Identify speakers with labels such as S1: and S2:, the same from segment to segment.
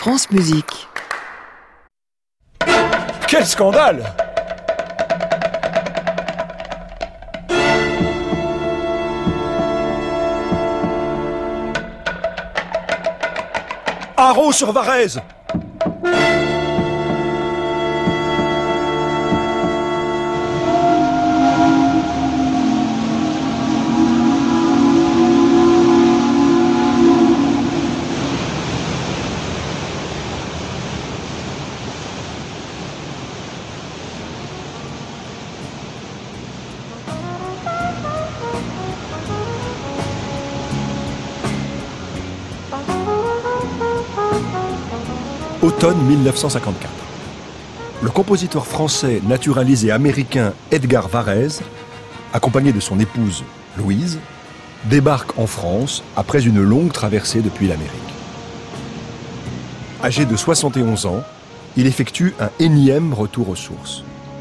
S1: France Musique.
S2: Quel scandale! Haro sur Varèse! Automne 1954. Le compositeur français naturalisé américain Edgar Varèse, accompagné de son épouse Louise, débarque en France après une longue traversée depuis l'Amérique. Âgé de 71 ans, il effectue un énième retour aux sources.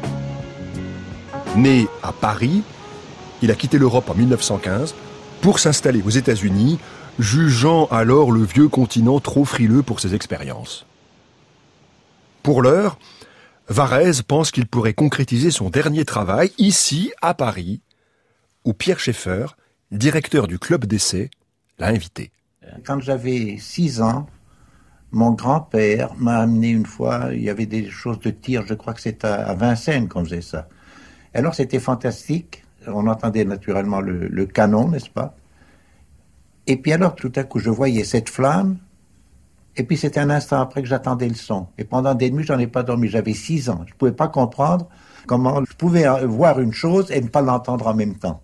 S2: Né à Paris, il a quitté l'Europe en 1915 pour s'installer aux États-Unis, jugeant alors le vieux continent trop frileux pour ses expériences. Pour l'heure, Varèse pense qu'il pourrait concrétiser son dernier travail ici, à Paris, où Pierre Schaeffer, directeur du club d'essai, l'a invité.
S3: Quand j'avais 6 ans, mon grand-père m'a amené une fois, il y avait des choses de tir, je crois que c'était à Vincennes qu'on faisait ça. Alors c'était fantastique, on entendait naturellement le canon, n'est-ce pas? Et puis alors tout à coup je voyais cette flamme, et puis c'était un instant après que j'attendais le son. Et pendant des nuits, j'en ai pas dormi, j'avais 6 ans. Je pouvais pas comprendre comment je pouvais voir une chose et ne pas l'entendre en même temps.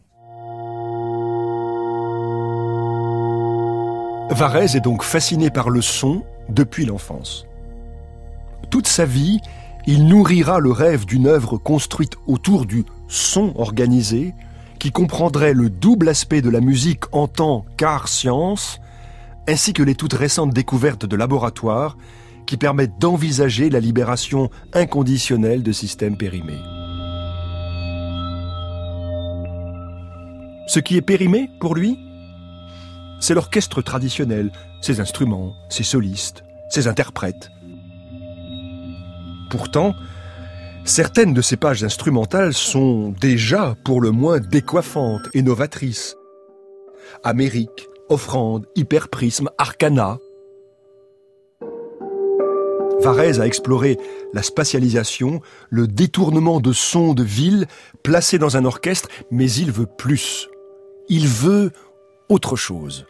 S2: Varèse est donc fasciné par le son depuis l'enfance. Toute sa vie, il nourrira le rêve d'une œuvre construite autour du son organisé, qui comprendrait le double aspect de la musique en tant qu'art science, ainsi que les toutes récentes découvertes de laboratoire qui permettent d'envisager la libération inconditionnelle de systèmes périmés. Ce qui est périmé, pour lui, c'est l'orchestre traditionnel, ses instruments, ses solistes, ses interprètes. Pourtant, certaines de ces pages instrumentales sont déjà pour le moins décoiffantes et novatrices. Amérique, Offrande, Hyperprisme, Arcana. Varèse a exploré la spatialisation, le détournement de sons de ville placés dans un orchestre, mais il veut plus. Il veut autre chose.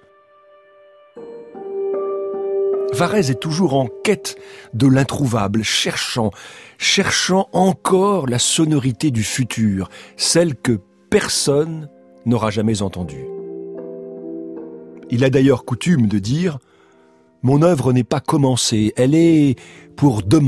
S2: Varèse est toujours en quête de l'introuvable, cherchant encore la sonorité du futur, celle que personne n'aura jamais entendue. Il a d'ailleurs coutume de dire « Mon œuvre n'est pas commencée, elle est pour demain ».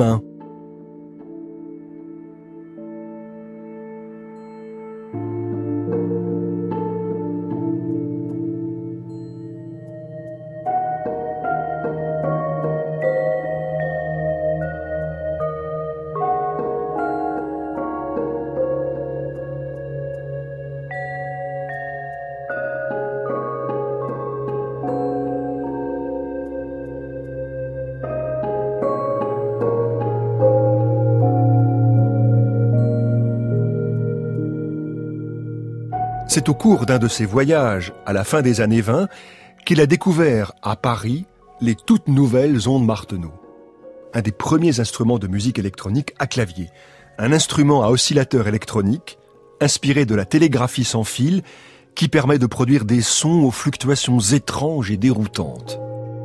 S2: C'est au cours d'un de ses voyages, à la fin des années 20, qu'il a découvert à Paris les toutes nouvelles ondes Martenot. Un des premiers instruments de musique électronique à clavier. Un instrument à oscillateur électronique, inspiré de la télégraphie sans fil, qui permet de produire des sons aux fluctuations étranges et déroutantes.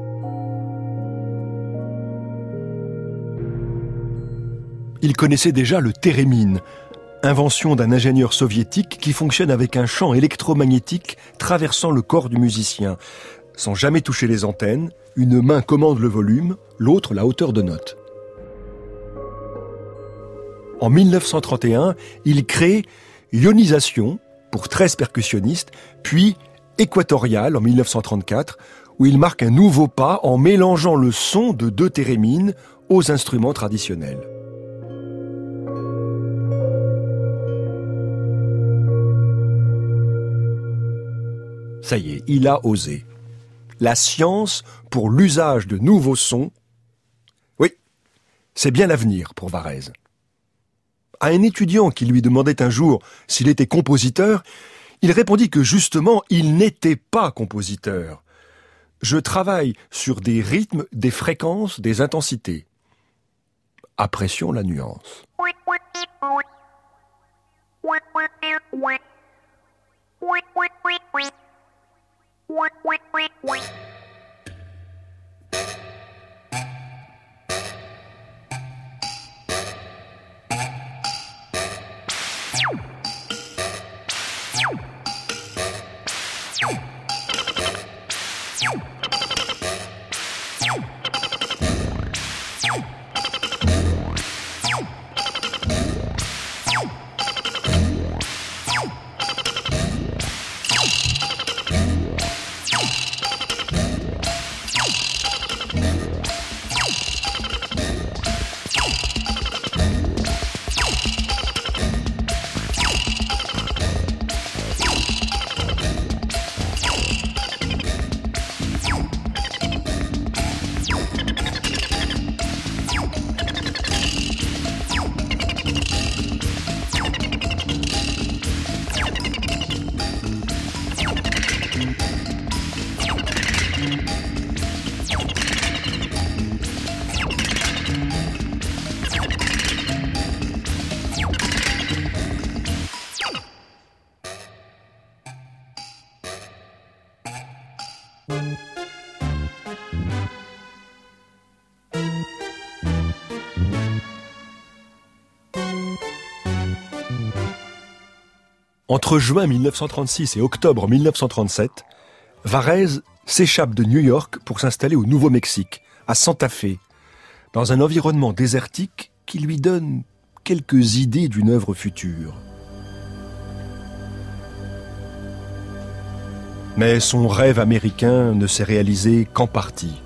S2: Il connaissait déjà le thérémine, invention d'un ingénieur soviétique qui fonctionne avec un champ électromagnétique traversant le corps du musicien. Sans jamais toucher les antennes, une main commande le volume, l'autre la hauteur de note. En 1931, il crée Ionisation pour 13 percussionnistes, puis Équatorial en 1934, où il marque un nouveau pas en mélangeant le son de 2 thérémines aux instruments traditionnels. Ça y est, il a osé. La science pour l'usage de nouveaux sons C'est bien l'avenir pour Varèse. À un étudiant qui lui demandait un jour s'il était compositeur, il répondit que justement, il n'était pas compositeur. Je travaille sur des rythmes, des fréquences, des intensités. Apprécions la nuance. Entre juin 1936 et octobre 1937, Varèse s'échappe de New York pour s'installer au Nouveau-Mexique, à Santa Fe, dans un environnement désertique qui lui donne quelques idées d'une œuvre future. Mais son rêve américain ne s'est réalisé qu'en partie.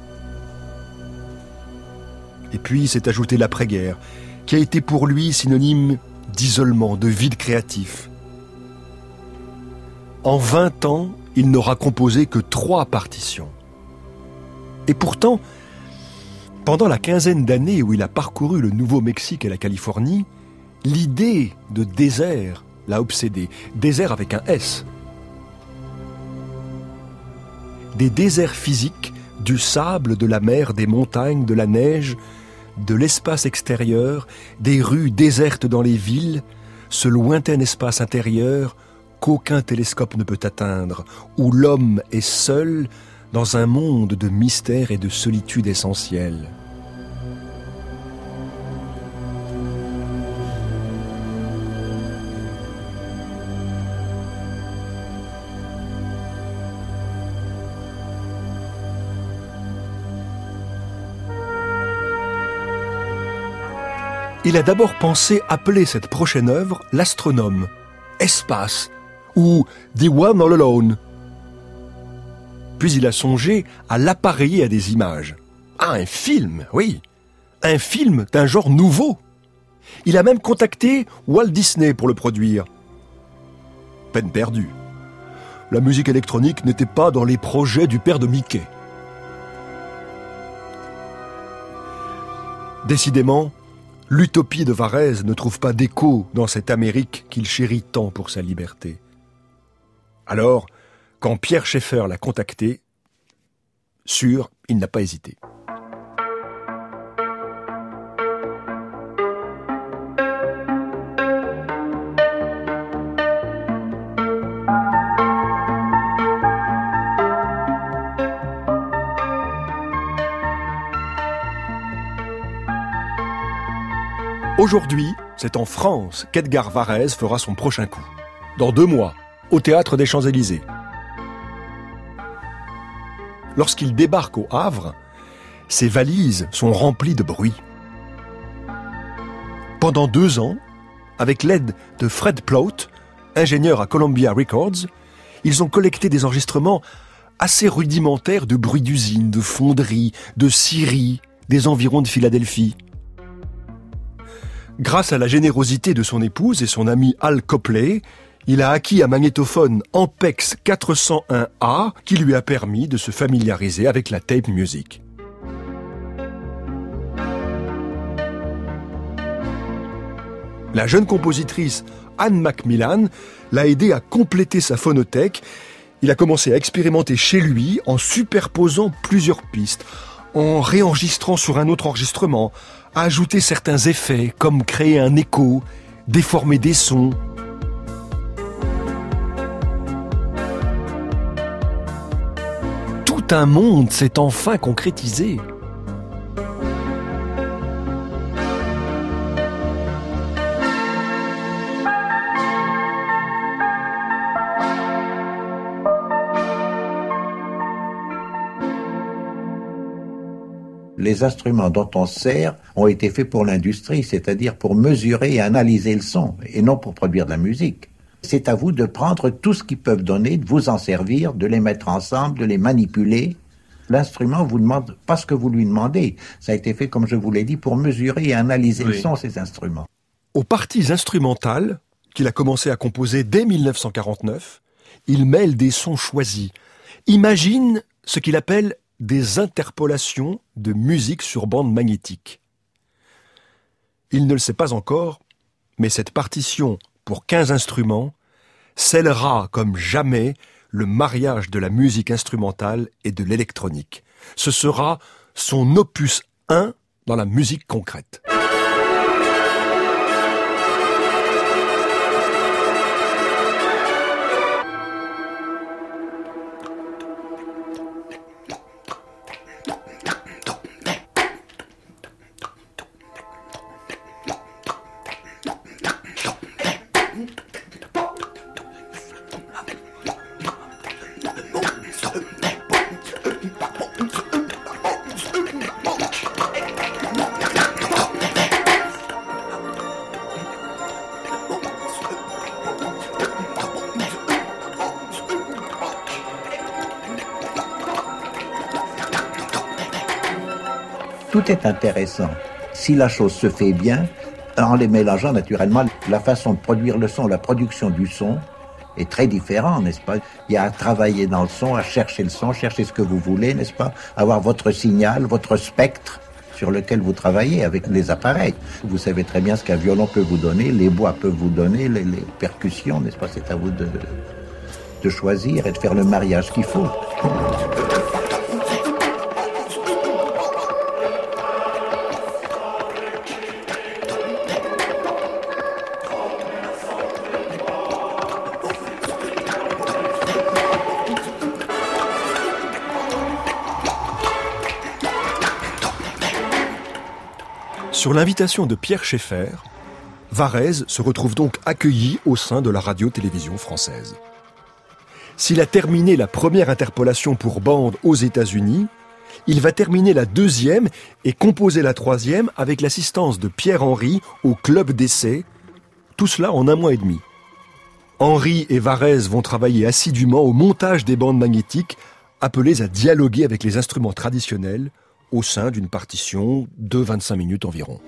S2: Et puis s'est ajouté l'après-guerre, qui a été pour lui synonyme d'isolement, de vide créatif. En 20 ans, il n'aura composé que 3 partitions. Et pourtant, pendant la quinzaine d'années où il a parcouru le Nouveau-Mexique et la Californie, l'idée de désert l'a obsédé. Désert avec un S. Des déserts physiques, du sable, de la mer, des montagnes, de la neige, de l'espace extérieur, des rues désertes dans les villes, ce lointain espace intérieur qu'aucun télescope ne peut atteindre, où l'homme est seul dans un monde de mystère et de solitude essentielle. Il a d'abord pensé appeler cette prochaine œuvre l'Astronome, Espace, ou The One All Alone. Puis il a songé à l'appareiller à des images. Ah, un film, oui. Un film d'un genre nouveau. Il a même contacté Walt Disney pour le produire. Peine perdue. La musique électronique n'était pas dans les projets du père de Mickey. Décidément, l'utopie de Varèse ne trouve pas d'écho dans cette Amérique qu'il chérit tant pour sa liberté. Alors, quand Pierre Schaeffer l'a contacté, sûr, il n'a pas hésité. Aujourd'hui, c'est en France qu'Edgar Varèse fera son prochain coup. Dans 2 mois, au Théâtre des Champs-Élysées. Lorsqu'il débarque au Havre, ses valises sont remplies de bruit. Pendant 2 ans, avec l'aide de Fred Plaut, ingénieur à Columbia Records, ils ont collecté des enregistrements assez rudimentaires de bruit d'usine, de fonderie, de scierie, des environs de Philadelphie. Grâce à la générosité de son épouse et son ami Al Copley, il a acquis un magnétophone Ampex 401A qui lui a permis de se familiariser avec la tape music. La jeune compositrice Anne Macmillan l'a aidé à compléter sa phonothèque. Il a commencé à expérimenter chez lui en superposant plusieurs pistes, en réenregistrant sur un autre enregistrement, à ajouter certains effets comme créer un écho, déformer des sons. Tout un monde s'est enfin concrétisé.
S3: Les instruments dont on se sert ont été faits pour l'industrie, c'est-à-dire pour mesurer et analyser le son, et non pour produire de la musique. C'est à vous de prendre tout ce qu'ils peuvent donner, de vous en servir, de les mettre ensemble, de les manipuler. L'instrument vous demande pas ce que vous lui demandez. Ça a été fait, comme je vous l'ai dit, pour mesurer et analyser le son, ces instruments.
S2: Aux parties instrumentales, qu'il a commencé à composer dès 1949, il mêle des sons choisis. Imagine ce qu'il appelle des interpolations de musique sur bande magnétique. Il ne le sait pas encore, mais cette partition pour 15 instruments scellera comme jamais le mariage de la musique instrumentale et de l'électronique. Ce sera son opus 1 dans la musique concrète.
S3: Tout est intéressant. Si la chose se fait bien, en les mélangeant naturellement, la façon de produire le son, la production du son est très différente, n'est-ce pas? Il y a à travailler dans le son, à chercher le son, chercher ce que vous voulez, n'est-ce pas? Avoir votre signal, votre spectre sur lequel vous travaillez avec les appareils. Vous savez très bien ce qu'un violon peut vous donner, les bois peuvent vous donner, les percussions, n'est-ce pas? C'est à vous de choisir et de faire le mariage qu'il faut.
S2: Sur l'invitation de Pierre Schaeffer, Varèse se retrouve donc accueilli au sein de la radio-télévision française. S'il a terminé la première interpolation pour bande aux États-Unis, il va terminer la deuxième et composer la troisième avec l'assistance de Pierre Henry au club d'essai, tout cela en 1 mois et demi. Henry et Varèse vont travailler assidûment au montage des bandes magnétiques, appelées à dialoguer avec les instruments traditionnels, au sein d'une partition de 25 minutes environ.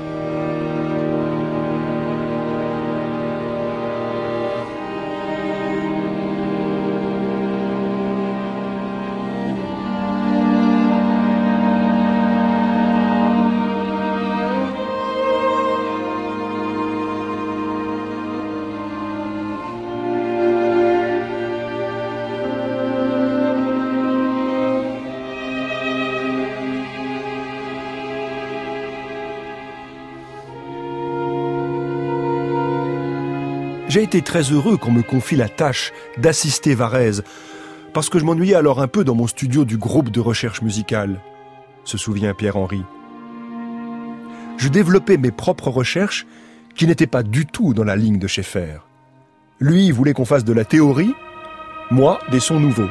S2: J'ai été très heureux qu'on me confie la tâche d'assister Varèse, parce que je m'ennuyais alors un peu dans mon studio du groupe de recherche musicale, se souvient Pierre Henry. Je développais mes propres recherches qui n'étaient pas du tout dans la ligne de Schaeffer. Lui voulait qu'on fasse de la théorie, moi des sons nouveaux.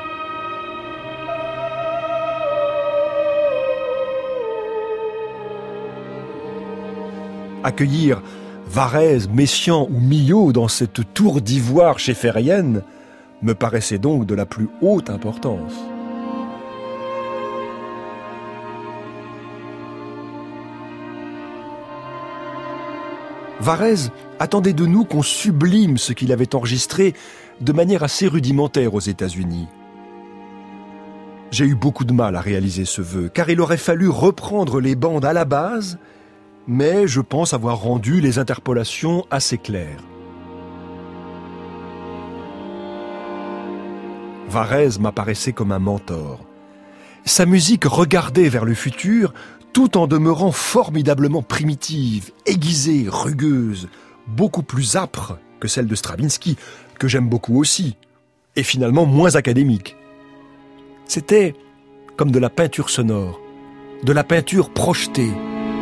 S2: Accueillir Varèse, Messiaen ou Milhaud dans cette tour d'ivoire schaefferienne me paraissait donc de la plus haute importance. Varèse attendait de nous qu'on sublime ce qu'il avait enregistré de manière assez rudimentaire aux États-Unis. J'ai eu beaucoup de mal à réaliser ce vœu, car il aurait fallu reprendre les bandes à la base mais je pense avoir rendu les interpolations assez claires. Varèse m'apparaissait comme un mentor. Sa musique regardait vers le futur tout en demeurant formidablement primitive, aiguisée, rugueuse, beaucoup plus âpre que celle de Stravinsky, que j'aime beaucoup aussi, et finalement moins académique. C'était comme de la peinture sonore, de la peinture projetée.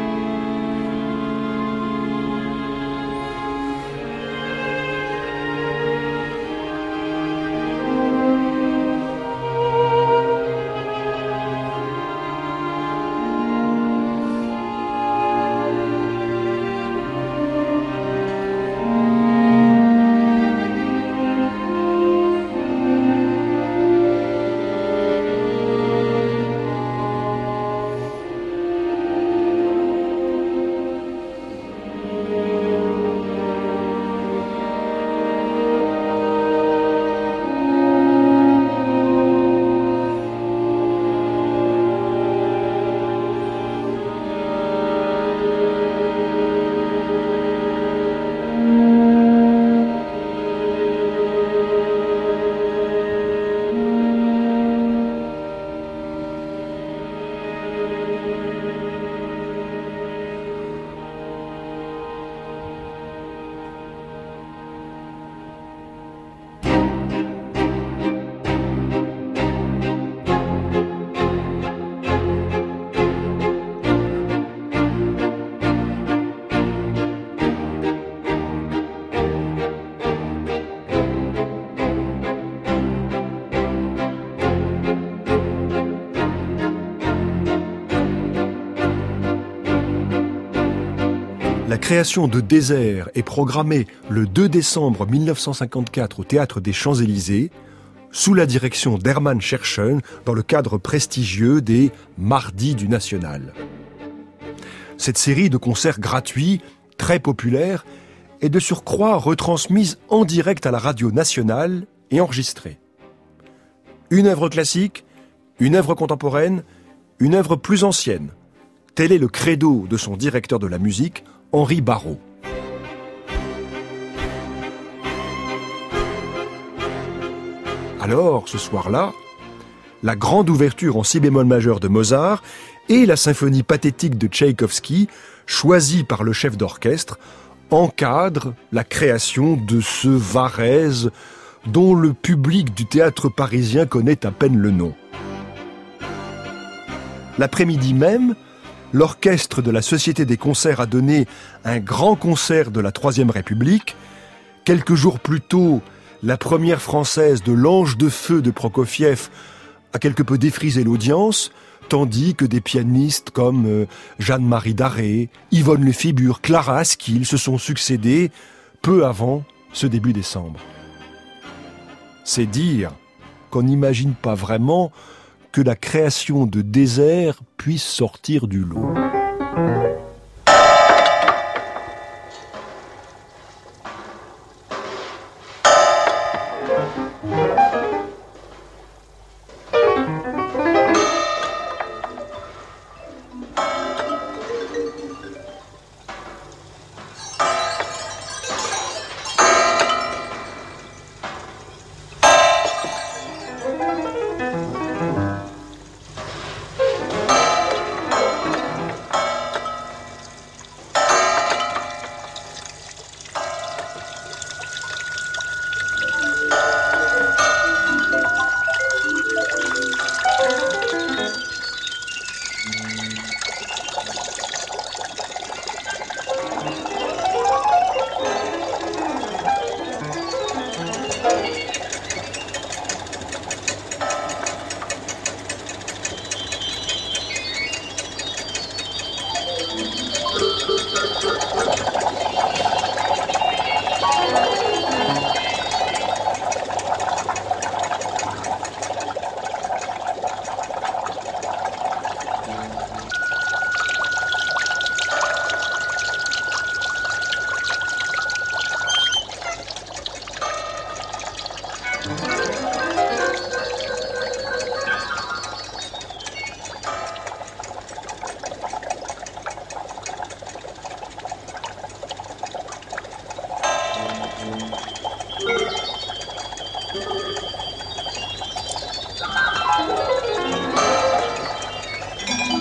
S2: La création de Désert est programmée le 2 décembre 1954 au Théâtre des Champs-Élysées, sous la direction d'Hermann Scherchen, dans le cadre prestigieux des Mardis du National. Cette série de concerts gratuits, très populaire, est de surcroît retransmise en direct à la radio nationale et enregistrée. Une œuvre classique, une œuvre contemporaine, une œuvre plus ancienne. Tel est le credo de son directeur de la musique, Henri Barrault. Alors, ce soir-là, la grande ouverture en si bémol majeur de Mozart et la symphonie pathétique de Tchaïkovski, choisie par le chef d'orchestre, encadrent la création de ce Varèse dont le public du théâtre parisien connaît à peine le nom. L'après-midi même, l'orchestre de la Société des concerts a donné un grand concert de la Troisième République. Quelques jours plus tôt, la première française de l'Ange de feu de Prokofiev a quelque peu défrisé l'audience, tandis que des pianistes comme Jeanne-Marie Darré, Yvonne Lefébure, Clara Askill se sont succédés peu avant ce début décembre. C'est dire qu'on n'imagine pas vraiment que la création de Désert puisse sortir du lot.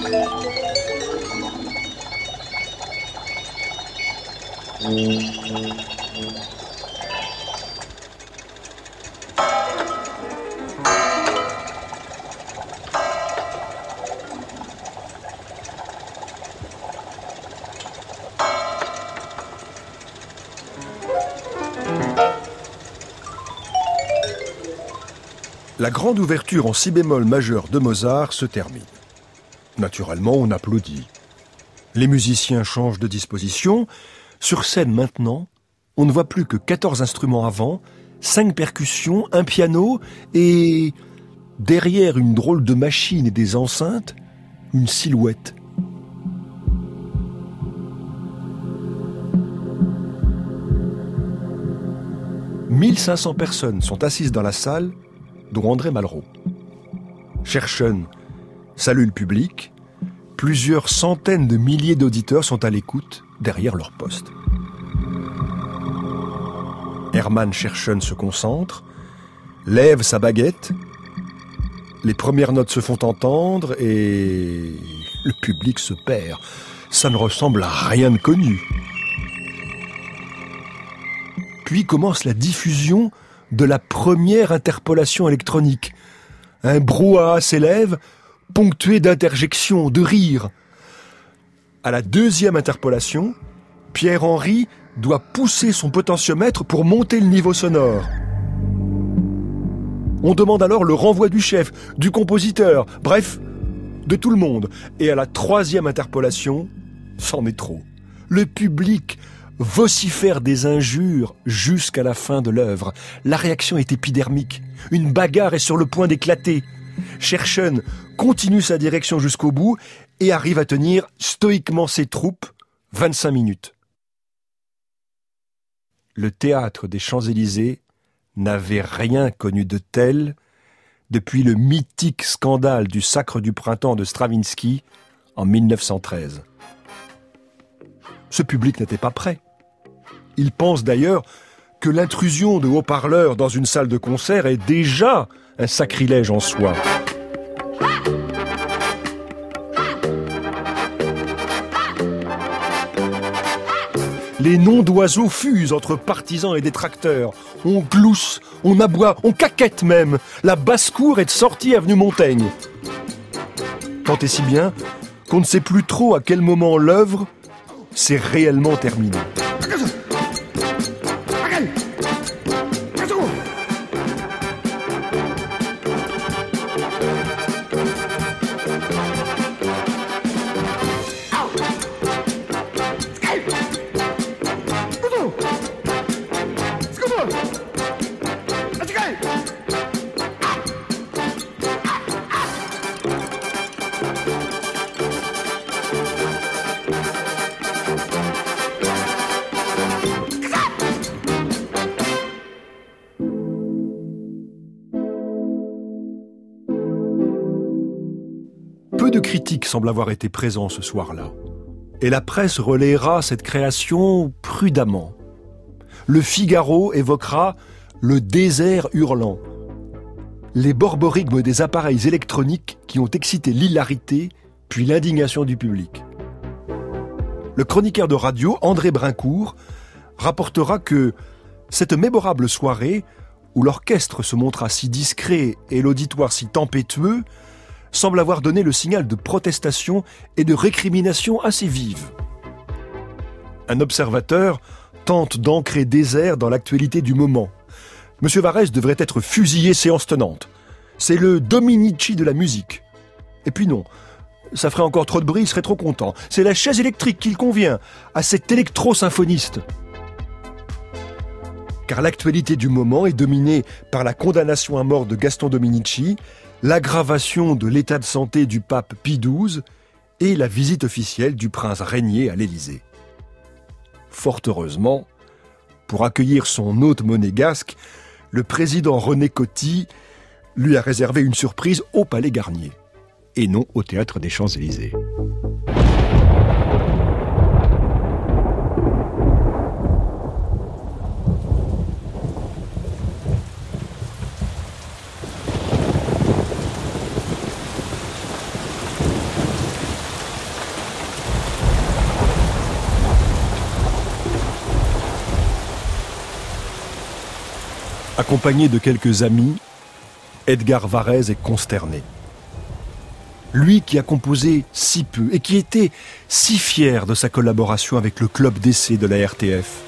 S2: La grande ouverture en si bémol majeur de Mozart se termine. Naturellement, on applaudit. Les musiciens changent de disposition. Sur scène maintenant, on ne voit plus que 14 instruments avant, 5 percussions, un piano et, derrière une drôle de machine et des enceintes, une silhouette. « 1500 personnes sont assises dans la salle, dont André Malraux. Scherchen salue le public. Plusieurs centaines de milliers d'auditeurs sont à l'écoute derrière leur poste. Hermann Scherchen se concentre, lève sa baguette. Les premières notes se font entendre et le public se perd. Ça ne ressemble à rien de connu. Puis commence la diffusion de la première interpolation électronique. Un brouhaha s'élève, ponctué d'interjections, de rires. À la deuxième interpolation, Pierre-Henry doit pousser son potentiomètre pour monter le niveau sonore. On demande alors le renvoi du chef, du compositeur, bref, de tout le monde. Et à la troisième interpolation, c'en est trop. Le public vocifère des injures jusqu'à la fin de l'œuvre. La réaction est épidermique. Une bagarre est sur le point d'éclater. Scherchen continue sa direction jusqu'au bout et arrive à tenir stoïquement ses troupes 25 minutes. Le théâtre des Champs-Élysées n'avait rien connu de tel depuis le mythique scandale du Sacre du Printemps de Stravinsky en 1913. Ce public n'était pas prêt. Il pense d'ailleurs que l'intrusion de haut-parleurs dans une salle de concert est déjà un sacrilège en soi. Les noms d'oiseaux fusent entre partisans et détracteurs. On glousse, on aboie, on caquette même. La basse-cour est sortie avenue Montaigne. Tant et si bien qu'on ne sait plus trop à quel moment l'œuvre s'est réellement terminée. Peu de critiques semblent avoir été présents ce soir-là. Et la presse relayera cette création prudemment. Le Figaro évoquera le désert hurlant, les borborigmes des appareils électroniques qui ont excité l'hilarité puis l'indignation du public. Le chroniqueur de radio, André Brincourt, rapportera que cette mémorable soirée, où l'orchestre se montra si discret et l'auditoire si tempétueux, semble avoir donné le signal de protestation et de récrimination assez vive. Un observateur tente d'ancrer Désert dans l'actualité du moment. M. Varèse devrait être fusillé séance tenante. C'est le Dominici de la musique. Et puis non, ça ferait encore trop de bruit, il serait trop content. C'est la chaise électrique qu'il convient à cet électro-symphoniste. Car l'actualité du moment est dominée par la condamnation à mort de Gaston Dominici, l'aggravation de l'état de santé du pape Pie XII et la visite officielle du prince régnier à l'Élysée. Fort heureusement, pour accueillir son hôte monégasque, le président René Coty lui a réservé une surprise au Palais Garnier, et non au Théâtre des Champs-Élysées. Accompagné de quelques amis, Edgar Varèse est consterné. Lui qui a composé si peu et qui était si fier de sa collaboration avec le club d'essai de la RTF.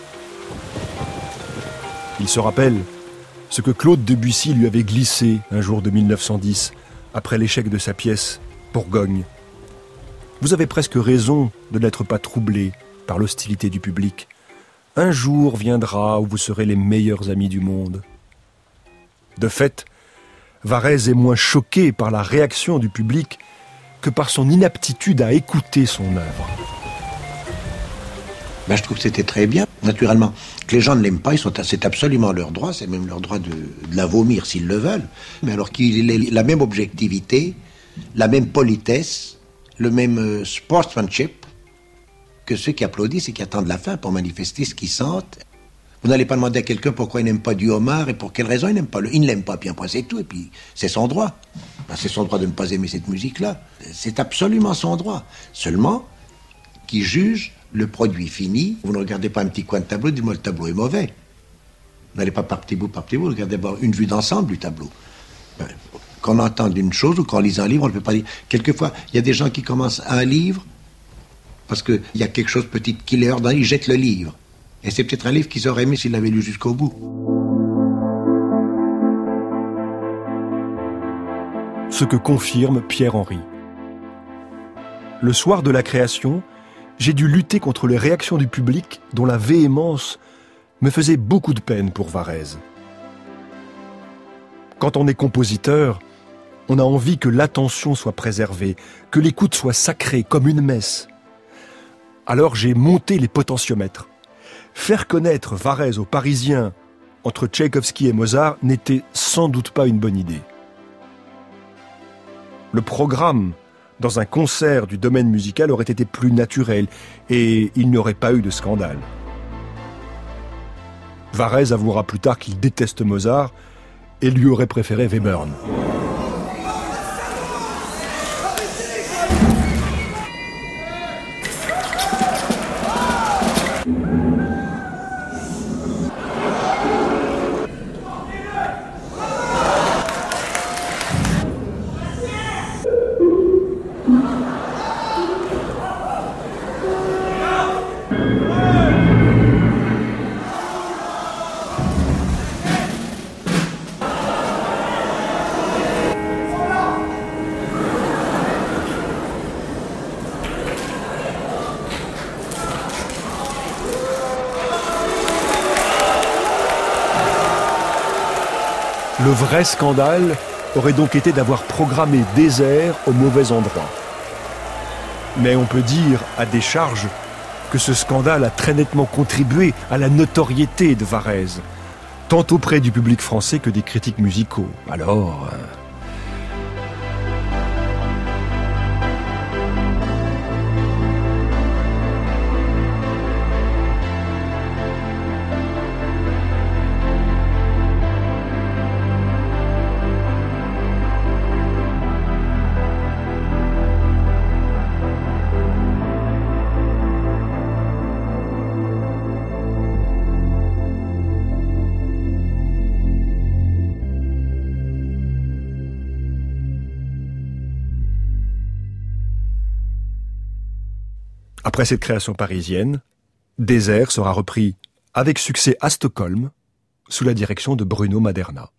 S2: Il se rappelle ce que Claude Debussy lui avait glissé un jour de 1910, après l'échec de sa pièce « Bourgogne ». Vous avez presque raison de n'être pas troublé par l'hostilité du public. Un jour viendra où vous serez les meilleurs amis du monde. De fait, Varèse est moins choqué par la réaction du public que par son inaptitude à écouter son œuvre.
S1: Je trouve que c'était très bien, naturellement. Que les gens ne l'aiment pas, c'est absolument leur droit, c'est même leur droit de la vomir s'ils le veulent. Mais alors qu'il ait la même objectivité, la même politesse, le même sportsmanship que ceux qui applaudissent et qui attendent la fin pour manifester ce qu'ils sentent. Vous n'allez pas demander à quelqu'un pourquoi il n'aime pas du homard et pour quelle raison il n'aime pas. Il ne l'aime pas, puis après c'est tout, et puis c'est son droit. C'est son droit de ne pas aimer cette musique-là. C'est absolument son droit. Seulement, qui juge le produit fini. Vous ne regardez pas un petit coin de tableau, dites-moi le tableau est mauvais. Vous n'allez pas par petit bout, vous regardez d'abord une vue d'ensemble du tableau. Qu'on entende une chose ou qu'on lise un livre, on ne peut pas dire. Quelquefois, il y a des gens qui commencent un livre parce qu'il y a quelque chose peut-être qui les heurte, ils jettent le livre. Et c'est peut-être un livre qu'ils auraient aimé s'ils l'avaient lu jusqu'au bout.
S2: Ce que confirme Pierre-Henry. Le soir de la création, j'ai dû lutter contre les réactions du public dont la véhémence me faisait beaucoup de peine pour Varèse. Quand on est compositeur, on a envie que l'attention soit préservée, que l'écoute soit sacrée comme une messe. Alors j'ai monté les potentiomètres. Faire connaître Varèse aux Parisiens entre Tchaïkovski et Mozart n'était sans doute pas une bonne idée. Le programme dans un concert du domaine musical aurait été plus naturel et il n'y aurait pas eu de scandale. Varèse avouera plus tard qu'il déteste Mozart et lui aurait préféré Webern. Le vrai scandale aurait donc été d'avoir programmé Désert au mauvais endroit. Mais on peut dire, à décharge, que ce scandale a très nettement contribué à la notoriété de Varèse, tant auprès du public français que des critiques musicaux. Alors... Après cette création parisienne, Désert sera repris avec succès à Stockholm, sous la direction de Bruno Maderna.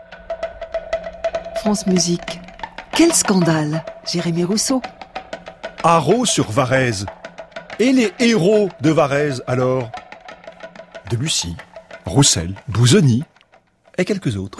S4: France Musique. Quel scandale, Jérémy Rousseau.
S2: Haro sur Varèse. Et les héros de Varèse, alors? Debussy, Roussel, Busoni et quelques autres.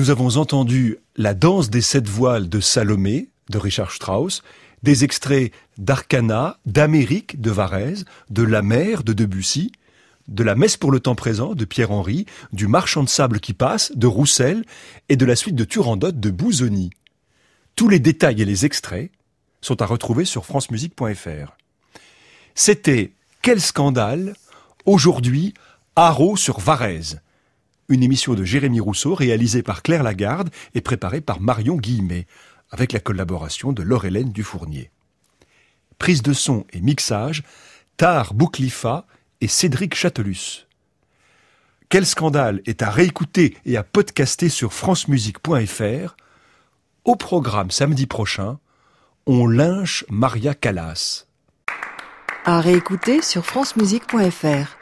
S2: Nous avons entendu La danse des 7 voiles de Salomé, de Richard Strauss, des extraits d'Arcana, d'Amérique, de Varèse, de La mer, de Debussy, de La messe pour le temps présent, de Pierre-Henry, du Marchand de sable qui passe, de Roussel, et de la suite de Turandot, de Bouzoni. Tous les détails et les extraits sont à retrouver sur francemusique.fr. C'était Quel scandale, aujourd'hui, Haro sur Varèse. Une émission de Jérémy Rousseau réalisée par Claire Lagarde et préparée par Marion Guillemet, avec la collaboration de Laure-Hélène Dufournier. Prise de son et mixage, Tar Bouklifa et Cédric Chatelus. Quel scandale est à réécouter et à podcaster sur francemusique.fr. Au programme samedi prochain, on lynche Maria Callas.
S4: À réécouter sur francemusique.fr.